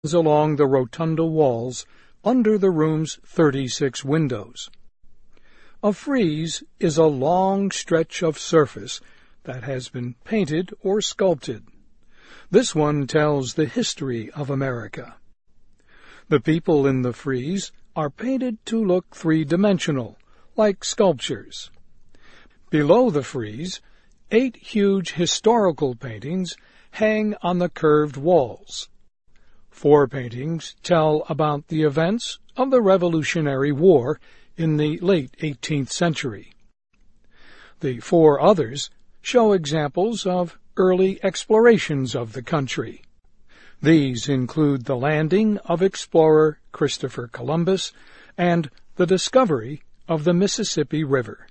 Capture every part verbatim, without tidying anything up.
along the rotunda walls under the room's thirty-six windows. A frieze is a long stretch of surface that has been painted or sculpted. This one tells the history of America. The people in the frieze are painted to look three-dimensional, like sculptures. Below the frieze, eight huge historical paintings hang on the curved walls. Four paintings tell about the events of the Revolutionary War in the late eighteenth century. The four others show examples of early explorations of the country. These include the landing of explorer Christopher Columbus and the discovery of the Mississippi River.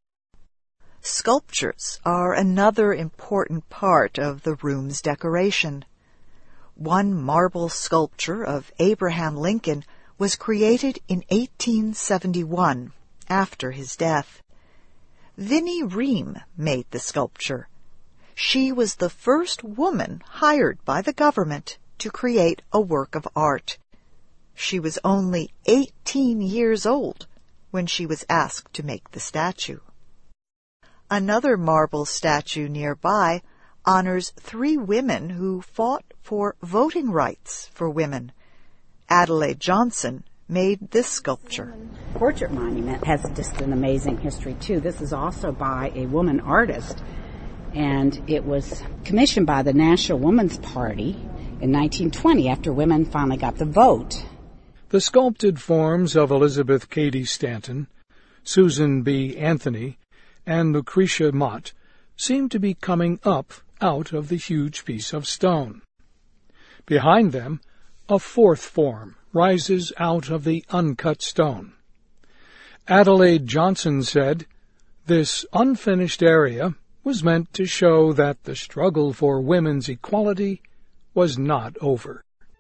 Sculptures are another important part of the room's decoration. One marble sculpture of Abraham Lincoln was created in eighteen seventy-one, after his death. Vinnie Ream made the sculpture. She was the first woman hired by the government to create a work of art. She was only eighteen years old when she was asked to make the statue. Another marble statue nearby honors three women who fought for voting rights for women. Adelaide Johnson made this sculpture. The portrait monument has just an amazing history, too. This is also by a woman artist, and it was commissioned by the National Woman's Party in nineteen twenty after women finally got the vote. The sculpted forms of Elizabeth Cady Stanton, Susan B. Anthony, and Lucretia Mott seem to be coming up out of the huge piece of stone. Behind them, a fourth form rises out of the uncut stone. Adelaide Johnson said, "This unfinished area was meant to show that the struggle for women's equality was not over."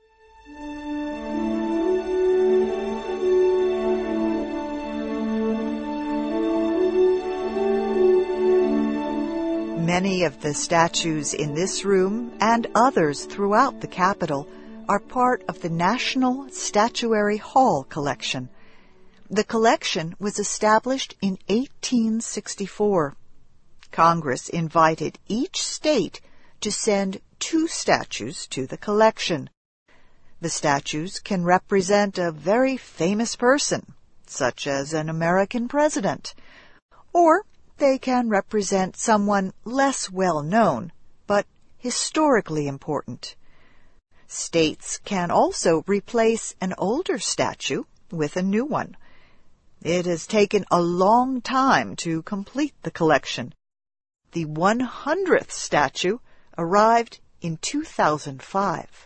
Many of the statues in this room and others throughout the Capitol are part of the National Statuary Hall collection. The collection was established in eighteen sixty-four. Congress invited each state to send two statues to the collection. The statues can represent a very famous person, such as an American president, or they can represent someone less well known, but historically important. States can also replace an older statue with a new one. It has taken a long time to complete the collection. The one hundredth statue arrived in two thousand five.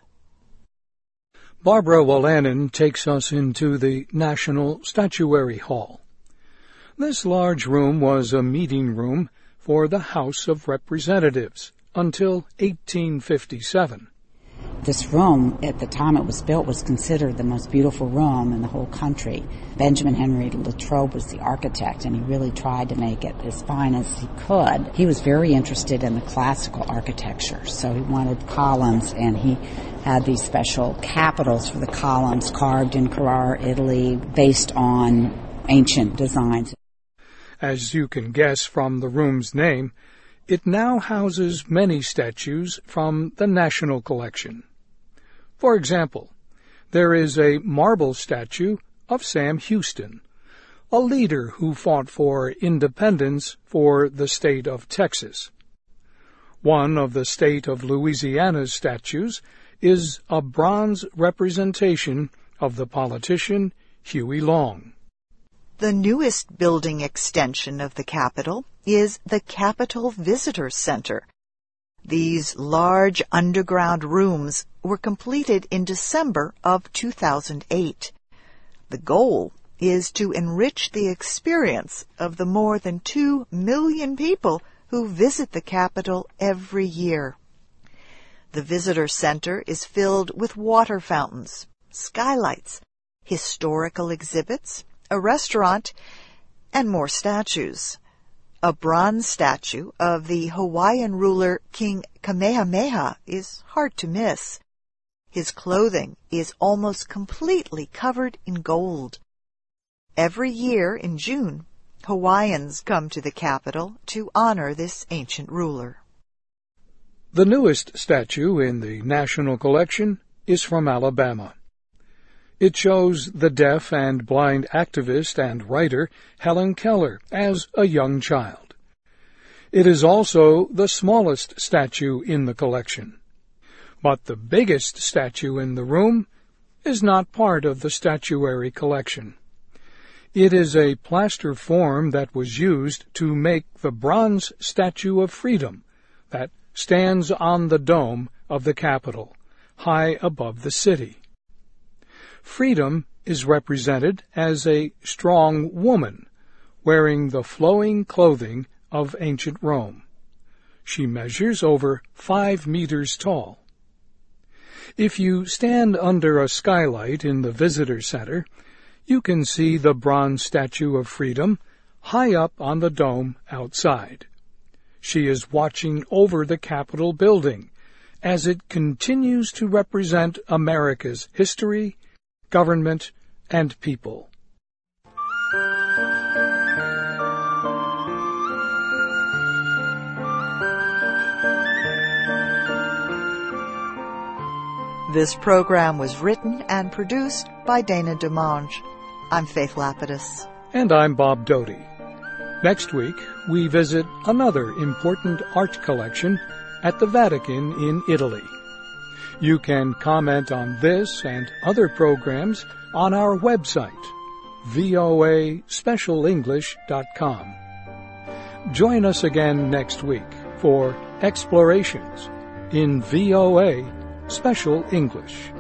Barbara Wolanin takes us into the National Statuary Hall. This large room was a meeting room for the House of Representatives until eighteen fifty-seven. This room, at the time it was built, was considered the most beautiful room in the whole country. Benjamin Henry Latrobe was the architect, and he really tried to make it as fine as he could. He was very interested in the classical architecture, so he wanted columns, and he had these special capitals for the columns carved in Carrara, Italy, based on ancient designs. As you can guess from the room's name, it now houses many statues from the National Collection. For example, there is a marble statue of Sam Houston, a leader who fought for independence for the state of Texas. One of the state of Louisiana's statues is a bronze representation of the politician Huey Long. The newest building extension of the Capitol is the Capitol Visitor Center. These large underground rooms were completed in December of two thousand eight. The goal is to enrich the experience of the more than two million people who visit the Capitol every year. The Visitor Center is filled with water fountains, skylights, historical exhibits, a restaurant, and more statues. A bronze statue of the Hawaiian ruler King Kamehameha is hard to miss. His clothing is almost completely covered in gold. Every year in June, Hawaiians come to the capital to honor this ancient ruler. The newest statue in the National Collection is from Alabama. It shows the deaf and blind activist and writer Helen Keller as a young child. It is also the smallest statue in the collection. But the biggest statue in the room is not part of the statuary collection. It is a plaster form that was used to make the bronze Statue of Freedom that stands on the dome of the Capitol, high above the city. Freedom is represented as a strong woman, wearing the flowing clothing of ancient Rome. She measures over five meters tall. If you stand under a skylight in the visitor center, you can see the bronze Statue of Freedom high up on the dome outside. She is watching over the Capitol building as it continues to represent America's history, government, and people. This program was written and produced by Dana DeMange. I'm Faith Lapidus. And I'm Bob Doty. Next week, we visit another important art collection at the Vatican in Italy. You can comment on this and other programs on our website, v o a special english dot com. Join us again next week for Explorations in V O A Special English.